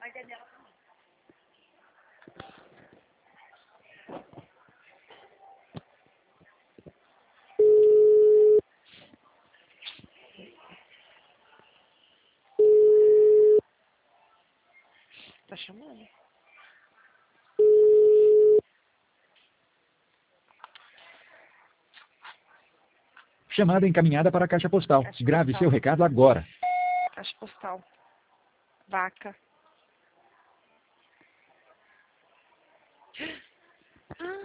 Tá chamando? Chamada encaminhada para a caixa postal. Caixa Grave postal. seu recado agora. Caixa postal. Vaca. Ah,